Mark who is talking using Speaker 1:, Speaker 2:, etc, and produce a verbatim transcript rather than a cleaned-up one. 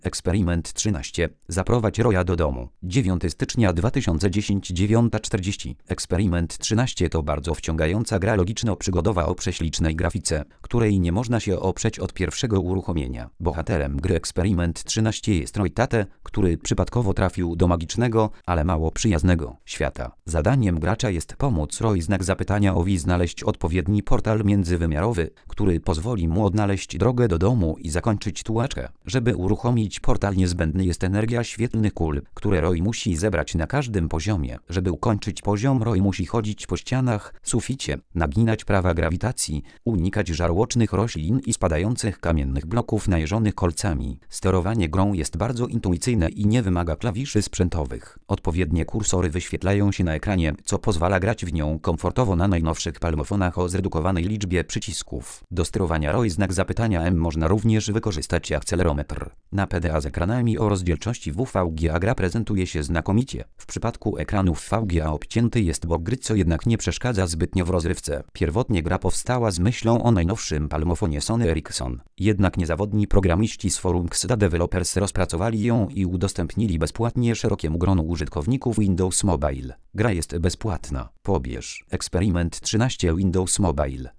Speaker 1: Eksperyment trzynaście. Zaprowadź Roya do domu. dziewiątego stycznia dwa tysiące dziesiątego, dziewiąta czterdzieści. Eksperyment trzynaście to bardzo wciągająca gra logiczno-przygodowa o prześlicznej grafice, której nie można się oprzeć od pierwszego uruchomienia. Bohaterem gry Eksperyment trzynaście jest Roy Tate, który przypadkowo trafił do magicznego, ale mało przyjaznego świata. Zadaniem gracza jest pomóc Roy znak zapytania owi znaleźć odpowiedni portal międzywymiarowy, który pozwoli mu odnaleźć drogę do domu i zakończyć tułaczkę. Żeby uruchomić portal, niezbędny jest energia świetlnych kul, które Roy musi zebrać na każdym poziomie. Żeby ukończyć poziom, Roy musi chodzić po ścianach, suficie, naginać prawa grawitacji, unikać żarłocznych roślin i spadających kamiennych bloków najeżonych kolcami. Sterowanie grą jest bardzo intuicyjne i nie wymaga klawiszy sprzętowych. Odpowiednie kursory wyświetlają się na ekranie, co pozwala grać w nią komfortowo na najnowszych palmofonach o zredukowanej liczbie przycisków. Do sterowania Roy znak zapytania M można również wykorzystać akcelerometr. Na P D A z ekranami o rozdzielczości W V G A gra prezentuje się znakomicie. W przypadku ekranów V G A obcięty jest bok gry, co jednak nie przeszkadza zbytnio w rozrywce. Pierwotnie gra powstała z myślą o najnowszym palmofonie Sony Ericsson. Jednak niezawodni programiści z forum X D A Developers rozpracowali ją i udostępnili bezpłatnie szerokiemu gronu użytkowników Windows Mobile. Gra jest bezpłatna. Pobierz Eksperyment trzynaście Windows Mobile.